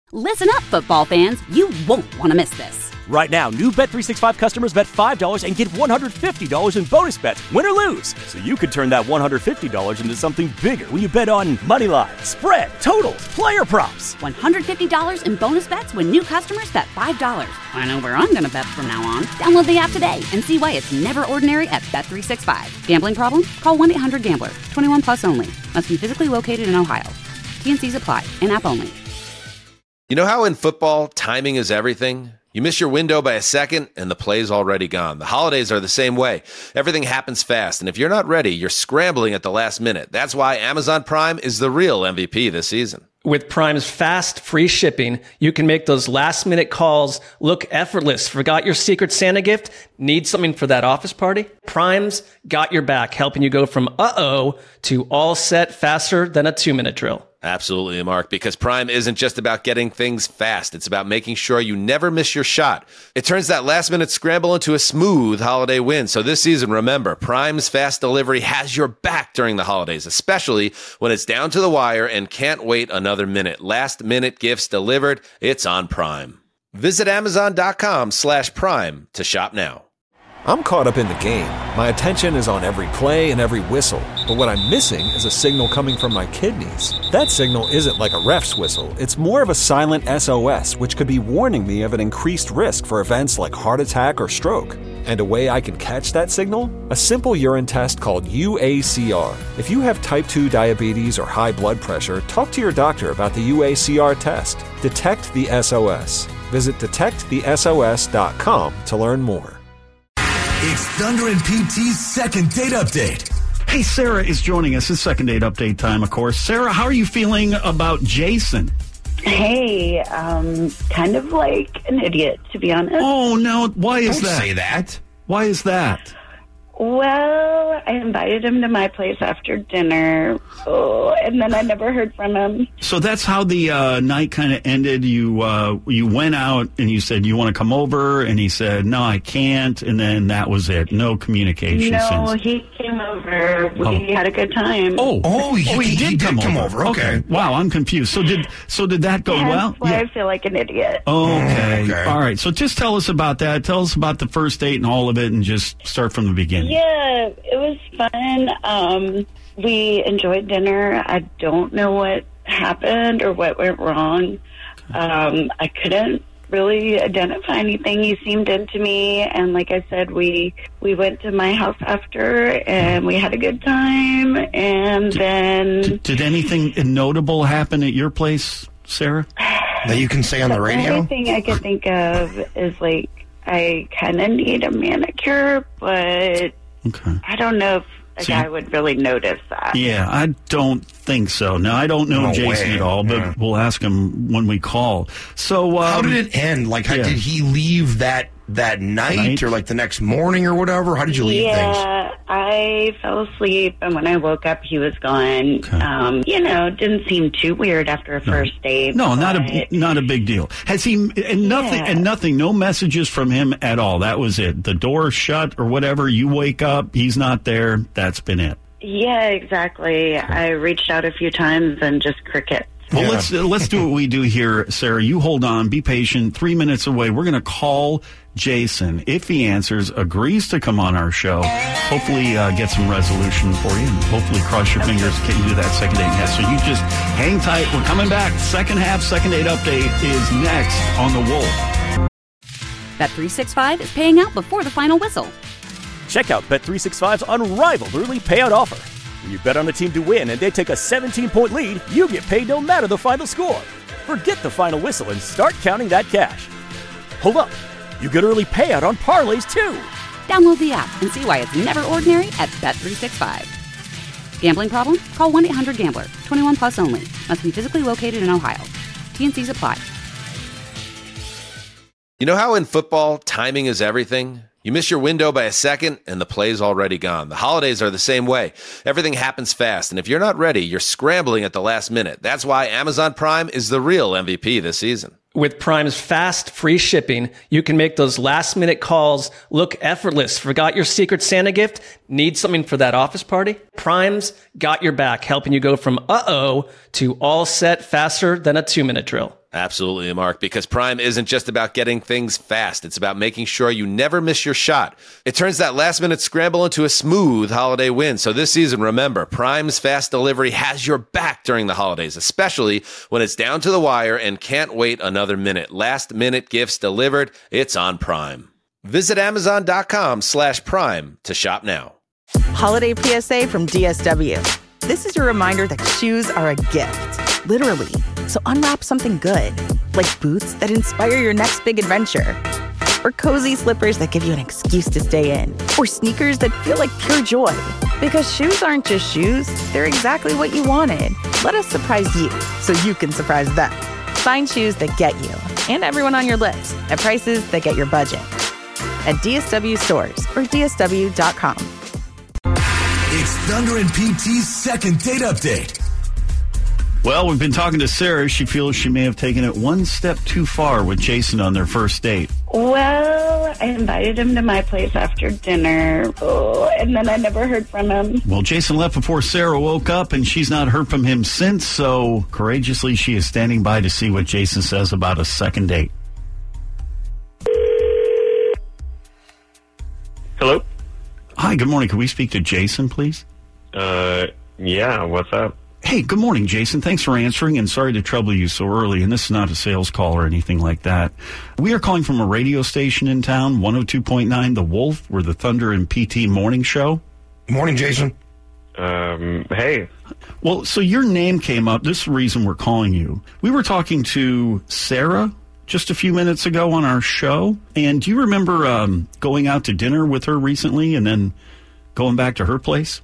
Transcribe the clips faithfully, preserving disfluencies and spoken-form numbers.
Listen up, football fans. You won't want to miss this. Right now, new Bet three sixty-five customers bet five dollars and get one hundred fifty dollars in bonus bets, win or lose. So you could turn that one hundred fifty dollars into something bigger when you bet on money line, spread, totals, player props. one hundred fifty dollars in bonus bets when new customers bet five dollars. I know where I'm going to bet from now on. Download the app today and see why it's never ordinary at Bet three sixty-five. Gambling problem? Call one eight hundred gambler. twenty-one plus only. Must be physically located in Ohio. T N Cs apply. In-app only. You know how in football, timing is everything? You miss your window by a second, and the play's already gone. The holidays are the same way. Everything happens fast, and if you're not ready, you're scrambling at the last minute. That's why Amazon Prime is the real M V P this season. With Prime's fast, free shipping, you can make those last-minute calls look effortless. Forgot your Secret Santa gift? Need something for that office party? Prime's got your back, helping you go from uh-oh to all set faster than a two-minute drill. Absolutely, Mark, because Prime isn't just about getting things fast. It's about making sure you never miss your shot. It turns that last-minute scramble into a smooth holiday win. So this season, remember, Prime's fast delivery has your back during the holidays, especially when it's down to the wire and can't wait another minute. Last-minute gifts delivered, it's on Prime. Visit Amazon.com slash Prime to shop now. I'm caught up in the game. My attention is on every play and every whistle. But what I'm missing is a signal coming from my kidneys. That signal isn't like a ref's whistle. It's more of a silent S O S, which could be warning me of an increased risk for events like heart attack or stroke. And a way I can catch that signal? A simple urine test called U A C R. If you have type two diabetes or high blood pressure, talk to your doctor about the U A C R test. Detect the S O S. Visit detect the S O S dot com to learn more. It's Thunder and P T's second date update. Hey, Sarah is joining us. It's second date update time, of course. Sarah, how are you feeling about Jason? Hey, um, kind of like an idiot, to be honest. Oh, no. Why is Don't that? say that. Why is that? Well, I invited him to my place after dinner, oh, and then I never heard from him. So that's how the uh, night kind of ended. You uh, you went out and you said, you want to come over? And he said, no, I can't. And then that was it. No communication No, since. he came over. We Oh. had a good time. Oh, Oh, he, oh, he, did, he did come, come over. over. Okay. Wow, I'm confused. So did so did that go That's well? why I feel like an idiot. Okay. Okay. All right. So just tell us about that. Tell us about the first date and all of it, and just start from the beginning. Yeah, it was fun. Um, we enjoyed dinner. I don't know what happened or what went wrong. Um, I couldn't really identify anything. He seemed into me, and like I said, we we went to my house after, and we had a good time. And then Did, did anything notable happen at your place, Sarah? That you can say on the the radio? only thing I could think of is like I kind of need a manicure, but Okay. I don't know if a So guy you- would really notice that. Yeah, I don't think so. Now, I don't know No Jason way. at all, but Yeah. we'll ask him when we call. So, um, How did it end? Like, how, yeah. did he leave that that night, Night? or like the next morning or whatever? How did you leave things? Yeah, I fell asleep, and when I woke up, he was gone. Okay. Um, you know, didn't seem too weird after a first date. No, not a but- not a big deal. Has he and nothing Yeah. and nothing? No messages from him at all. That was it. The door shut or whatever. You wake up, he's not there. That's been it. Yeah, exactly. I reached out a few times and just crickets. Well, Yeah. let's uh, let's do what we do here, Sarah. You hold on, be patient. Three minutes away, we're going to call Jason. If he answers, agrees to come on our show, hopefully uh, get some resolution for you, and hopefully cross your fingers, get you to that second date test. So you just hang tight. We're coming back. Second half, second date update is next on the Wolf. Bet three sixty-five is paying out before the final whistle. Check out Bet three sixty-five's unrivaled early payout offer. When you bet on a team to win and they take a seventeen-point lead, you get paid no matter the final score. Forget the final whistle and start counting that cash. Hold up. You get early payout on parlays, too. Download the app and see why it's never ordinary at Bet three sixty-five. Gambling problem? Call one eight hundred gambler. twenty-one plus only. Must be physically located in Ohio. T N Cs apply. You know how in football, timing is everything? You miss your window by a second, and the play's already gone. The holidays are the same way. Everything happens fast, and if you're not ready, you're scrambling at the last minute. That's why Amazon Prime is the real M V P this season. With Prime's fast, free shipping, you can make those last-minute calls look effortless. Forgot your Secret Santa gift? Need something for that office party? Prime's got your back, helping you go from uh-oh to all set faster than a two-minute drill. Absolutely, Mark, because Prime isn't just about getting things fast. It's about making sure you never miss your shot. It turns that last-minute scramble into a smooth holiday win. So this season, remember, Prime's fast delivery has your back during the holidays, especially when it's down to the wire and can't wait another minute. Last-minute gifts delivered, it's on Prime. Visit Amazon.com slash Prime to shop now. Holiday P S A from D S W. This is your reminder that shoes are a gift, literally. So unwrap something good, like boots that inspire your next big adventure, or cozy slippers that give you an excuse to stay in, or sneakers that feel like pure joy. Because shoes aren't just shoes, they're exactly what you wanted. Let us surprise you so you can surprise them. Find shoes that get you and everyone on your list at prices that get your budget. At D S W stores or D S W dot com. It's Thunder and P T's second date update. Well, we've been talking to Sarah. She feels she may have taken it one step too far with Jason on their first date. Well, I invited him to my place after dinner, oh, and then I never heard from him. Well, Jason left before Sarah woke up, and she's not heard from him since, so courageously she is standing by to see what Jason says about a second date. Hello? Hi, good morning. Can we speak to Jason, please? Uh, yeah, what's up? Hey, good morning, Jason. Thanks for answering, and sorry to trouble you so early, and this is not a sales call or anything like that. We are calling from a radio station in town, one oh two point nine The Wolf. We're the Thunder and P T morning show. Morning, Jason. Um, hey. Well, so your name came up. This is the reason we're calling you. We were talking to Sarah just a few minutes ago on our show, and do you remember um, going out to dinner with her recently and then going back to her place?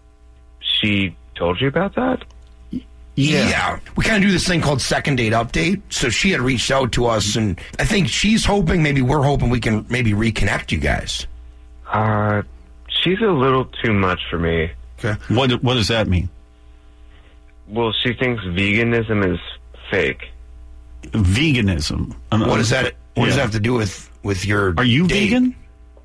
She told you about that? Yeah. yeah. We kind of do this thing called second date update. So she had reached out to us, and I think she's hoping, maybe we're hoping we can maybe reconnect you guys. Uh, she's a little too much for me. Okay. What, what does that mean? Well, she thinks veganism is fake. Veganism? Um, what does that, what yeah. does that have to do with, with your Are you date? vegan?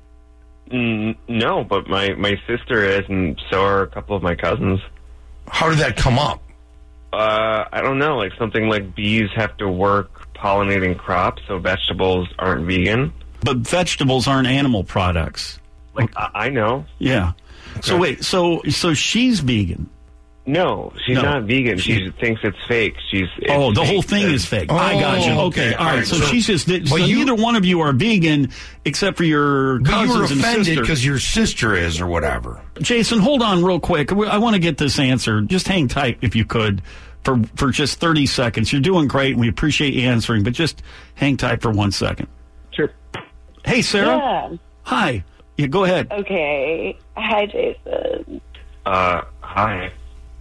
Mm, no, but my, my sister is, and so are a couple of my cousins. How did that come up? Uh, I don't know, like something like bees have to work pollinating crops, so vegetables aren't vegan. But vegetables aren't animal products. Like, I, I know. Yeah. Okay. So wait, so so she's vegan? No, she's no. not vegan. She, she thinks it's fake. She's it's oh, the fake. whole thing is fake. Oh, I got you. Okay, all right. So, so she's just. So you, neither one of you are vegan, except for your cousins but you were and offended sister. because your sister is, or whatever. Jason, hold on real quick. I want to get this answer. Just hang tight if you could, for for just thirty seconds. You're doing great, and we appreciate you answering. But just hang tight for one second. Sure. Hey, Sarah. Yeah. Hi. Yeah, go ahead. Okay. Hi, Jason. Uh, hi.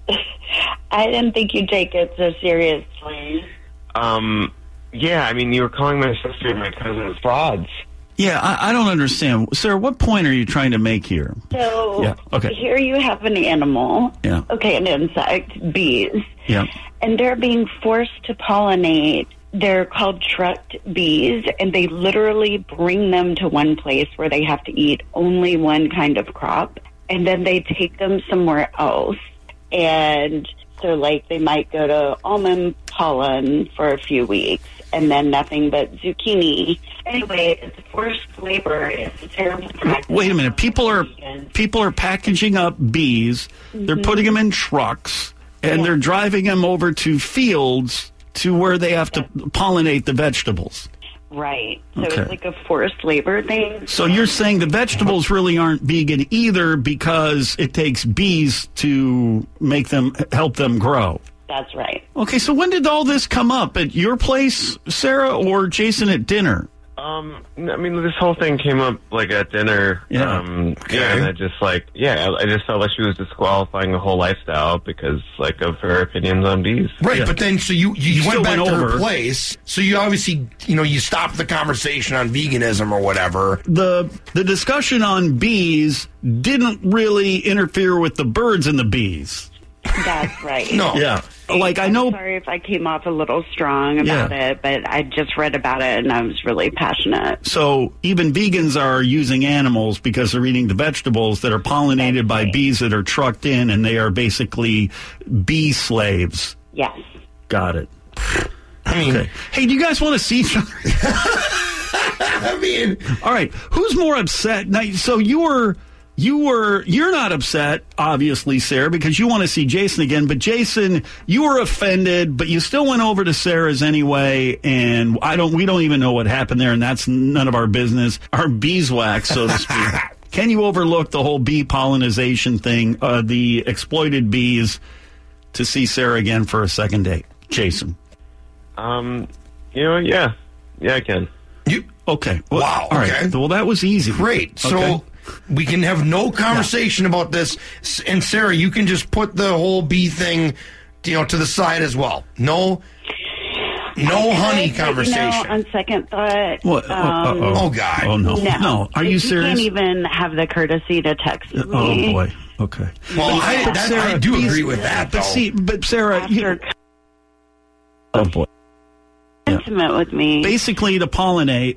I didn't think you'd take it so seriously. Um, yeah, I mean, you were calling my sister and my cousin frauds. Yeah, I, I don't understand. Sarah, what point are you trying to make here? So, yeah, okay. Here you have an animal. Yeah. Okay, an insect, bees. Yeah. And they're being forced to pollinate. They're called trucked bees, and they literally bring them to one place where they have to eat only one kind of crop, and then they take them somewhere else. And so, like, they might go to almond pollen for a few weeks, and then nothing but zucchini. Anyway, it's forced labor. It's a terrible practice. Wait a minute. People are people are packaging up bees. Mm-hmm. They're putting them in trucks, and yeah. they're driving them over to fields to where they have to pollinate the vegetables. Right. So okay. it's like a forced labor thing. So you're saying the vegetables really aren't vegan either because it takes bees to make them, help them grow. That's right. Okay, so when did all this come up? At your place, Sarah, or Jason at dinner? Um, I mean, this whole thing came up, like, at dinner. Yeah. Um, Okay. yeah, and I just, like, yeah, I just felt like she was disqualifying the whole lifestyle because, like, of her opinions on bees. Right, Yeah. but then, so you, you, You went still back went to her over. place, so you obviously, you know, you stopped the conversation on veganism or whatever. The the discussion on bees didn't really interfere with the birds and the bees. That's right. No. Yeah. Like, I know... I'm sorry if I came off a little strong about Yeah. it, but I just read about it, and I was really passionate. So even vegans are using animals because they're eating the vegetables that are pollinated That's by right. bees that are trucked in, and they are basically bee slaves. Yes. Got it. I mean, okay. Hey, do you guys want to see each other? I mean, all right. Who's more upset? Now, so you were, you were, you're not upset, obviously, Sarah, because you want to see Jason again. But Jason, you were offended, but you still went over to Sarah's anyway. And I don't, we don't even know what happened there, and that's none of our business. Our beeswax, so to speak. Can you overlook the whole bee pollinization thing, uh, the exploited bees, to see Sarah again for a second date, Jason? Um, you know, yeah, yeah, I can. You okay? Well, wow. All Okay. right. Well, that was easy. Great. So okay. we can have no conversation yeah. about this. And Sarah, you can just put the whole bee thing, you know, to the side as well. No, no honey could, conversation. You know, on second thought, What? um, oh, oh God! Oh no! No, no. Are you you serious? Can't even have the courtesy to text me. Oh boy. Okay. Well, I, but that, Sarah, I do bees, agree with that. But though. see, but Sarah, you, oh boy, intimate with me. Basically, to pollinate.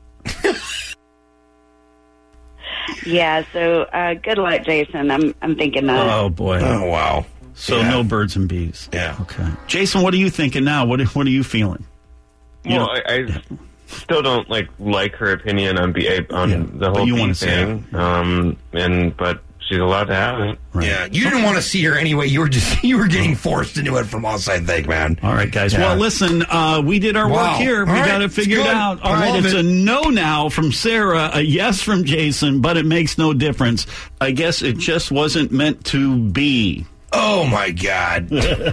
Yeah. So uh, good luck, Jason. I'm I'm thinking that. Oh boy. Oh wow. So yeah. no birds and bees. Yeah. Okay. Jason, what are you thinking now? What What are you feeling? You well, know, I, I still don't like like her opinion on be on Yeah, the but whole you bee wanna see thing. Um, and but she's allowed to have it. Right. Yeah, you didn't want to see her anyway. You were just you were getting forced into it from us, I think, man. All right, guys. Yeah. Well, listen, uh, we did our Wow. work here. All We right. got it figured It's good. out. All I right, love it's it. a no now from Sarah, a yes from Jason, but it makes no difference. I guess it just wasn't meant to be. Oh my God!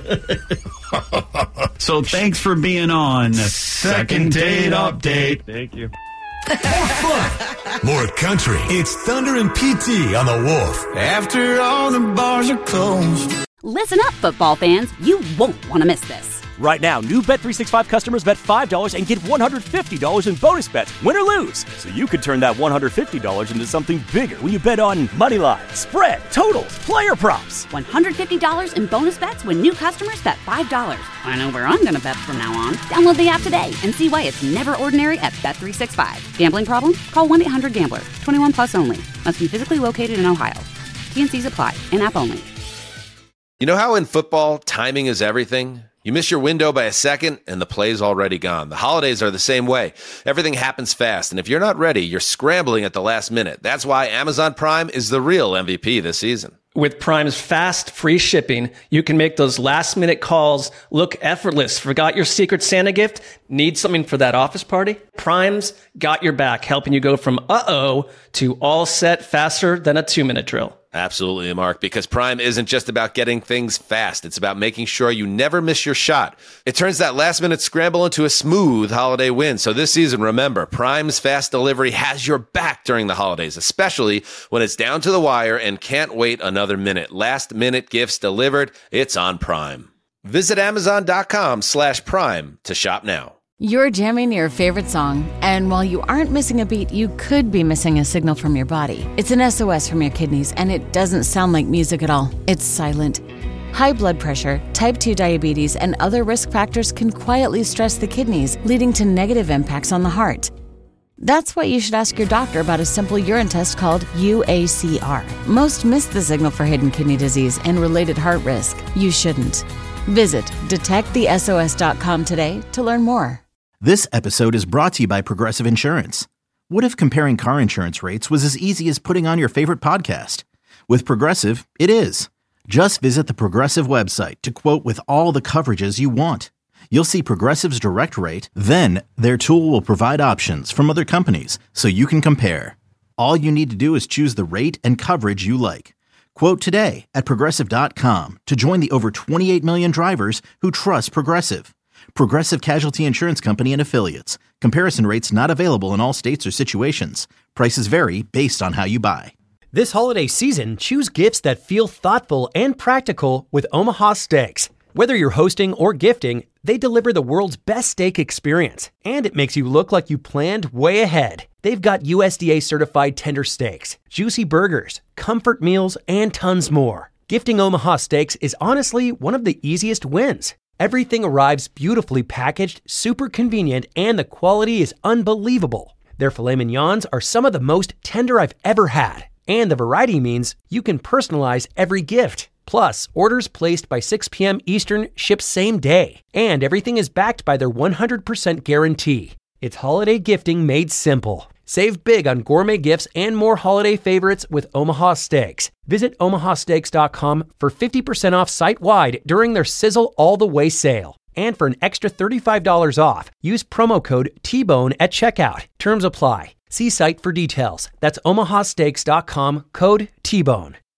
So thanks for being on Second Date Update. Thank you. More fun, more country. It's Thunder and P T on the Wolf. After all the bars are closed. Listen up, football fans. You won't want to miss this. Right now, new Bet three sixty-five customers bet five dollars and get one hundred fifty dollars in bonus bets, win or lose. So you could turn that one hundred fifty dollars into something bigger when you bet on money line, spread, totals, player props. one hundred fifty dollars in bonus bets when new customers bet five dollars. I know where I'm going to bet from now on. Download the app today and see why it's never ordinary at Bet three sixty-five. Gambling problem? Call one eight hundred gambler. twenty-one plus only. Must be physically located in Ohio. T and C's apply. In-app only. You know how in football, timing is everything? You miss your window by a second, and the play's already gone. The holidays are the same way. Everything happens fast, and if you're not ready, you're scrambling at the last minute. That's why Amazon Prime is the real M V P this season. With Prime's fast, free shipping, you can make those last-minute calls look effortless. Forgot your Secret Santa gift? Need something for that office party? Prime's got your back, helping you go from uh-oh to all set faster than a two-minute drill. Absolutely, Mark, because Prime isn't just about getting things fast. It's about making sure you never miss your shot. It turns that last-minute scramble into a smooth holiday win. So this season, remember, Prime's fast delivery has your back during the holidays, especially when it's down to the wire and can't wait another minute. Last-minute gifts delivered. It's on Prime. Visit Amazon.com slash Prime to shop now. You're jamming your favorite song, and while you aren't missing a beat, you could be missing a signal from your body. It's an S O S from your kidneys, and it doesn't sound like music at all. It's silent. High blood pressure, type two diabetes, and other risk factors can quietly stress the kidneys, leading to negative impacts on the heart. That's why you should ask your doctor about a simple urine test called U A C R. Most miss the signal for hidden kidney disease and related heart risk. You shouldn't. Visit detect the S O S dot com today to learn more. This episode is brought to you by Progressive Insurance. What if comparing car insurance rates was as easy as putting on your favorite podcast? With Progressive, it is. Just visit the Progressive website to quote with all the coverages you want. You'll see Progressive's direct rate, then their tool will provide options from other companies so you can compare. All you need to do is choose the rate and coverage you like. Quote today at Progressive dot com to join the over twenty-eight million drivers who trust Progressive. Progressive Casualty Insurance Company and Affiliates. Comparison rates not available in all states or situations. Prices vary based on how you buy. This holiday season, choose gifts that feel thoughtful and practical with Omaha Steaks. Whether you're hosting or gifting, they deliver the world's best steak experience, and it makes you look like you planned way ahead. They've got U S D A certified tender steaks, juicy burgers, comfort meals, and tons more. Gifting Omaha Steaks is honestly one of the easiest wins. Everything arrives beautifully packaged, super convenient, and the quality is unbelievable. Their filet mignons are some of the most tender I've ever had, and the variety means you can personalize every gift. Plus, orders placed by six p.m. Eastern ship same day. And everything is backed by their one hundred percent guarantee. It's holiday gifting made simple. Save big on gourmet gifts and more holiday favorites with Omaha Steaks. Visit omaha steaks dot com for fifty percent off site-wide during their Sizzle All the Way sale. And for an extra thirty-five dollars off, use promo code T-Bone at checkout. Terms apply. See site for details. That's omaha steaks dot com, code T-Bone.